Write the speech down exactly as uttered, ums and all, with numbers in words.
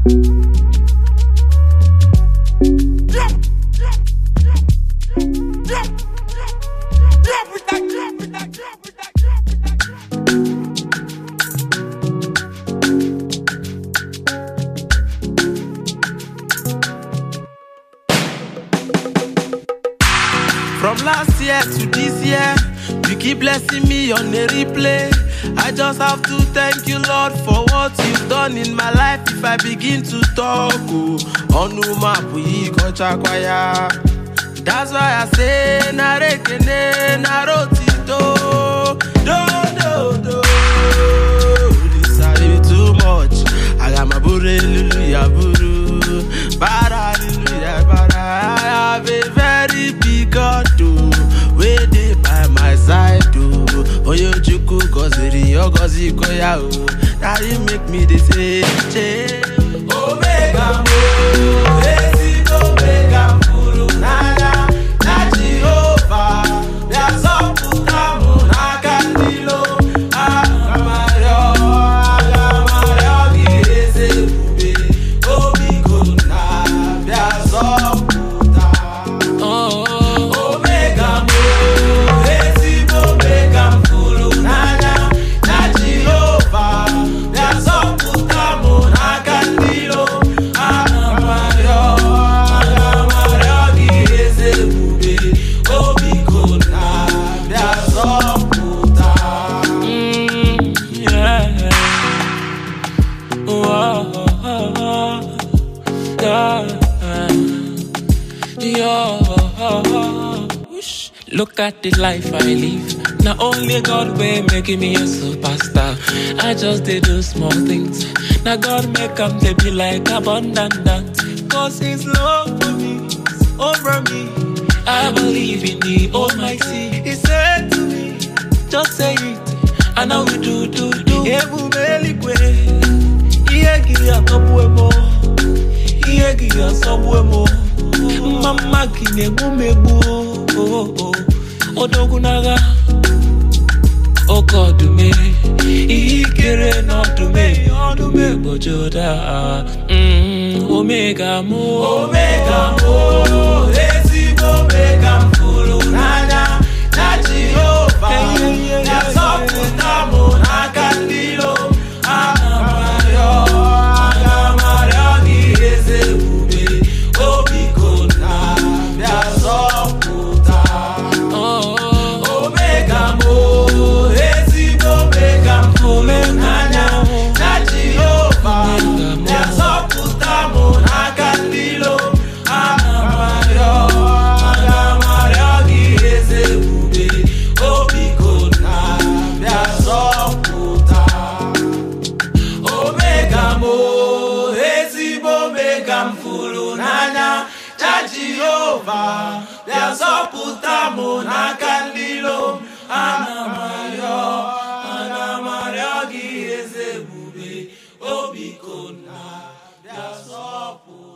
From last year to this year, you keep blessing me on a replay. I just have to thank you, Lord, for what you've done in my life. If I begin to talk, oh, onuma puyi kocha kwaya. That's why I say, narekene narotito, do do do. This are too much. I got my buru, hallelujah, buru, bara, hallelujah, bara. I have a very big God, do where they by my side, do. Oh, you chuku koziri, yo gozi koya, oh. Now you make me the same, che. Omega mo, esi omega furu nana, na Jehovah, there's up to come na kandilo, agamario, agamario, giese bube, obi kuna, there's up to come. Oh, omega mo, esi omega furu nana, na Jehovah, there's up to come na kandilo, agamario, agamario, giese bube, obi kuna, there's up to come. Mm, yeah. Whoa, yeah. Yo. Whoosh. Look at the life I live. Not only God way making me a superstar. I just did do small things. Now God make them they be like abundant. Cause His love for me is over me. I believe in the Almighty. He said to me, just say it, and I will do, do, do. Ebu melikwe, Iegi ya kabwe mo, Iegi ya sabwe mo. Mama kine mumebu, Odogunaga, Okodume, Ikere no dume, Odume bojoda. Omega mo, Omega mo, esi omega furu nana, na Jehovah, there's up to come na kandilo, agamario, agamario, giese bube, obi kuna, there's up to come. oh, Omega mo, esi omega furu nana, na Jehovah, there's up to come na kandilo, agamario, agamario, giese bube, obi kuna, there's up to come. Omega mo, esi omega furu nana, na Jehovah, there's up to come na kandilo, agamario, agamario, giese bube, obi kuna, there's up to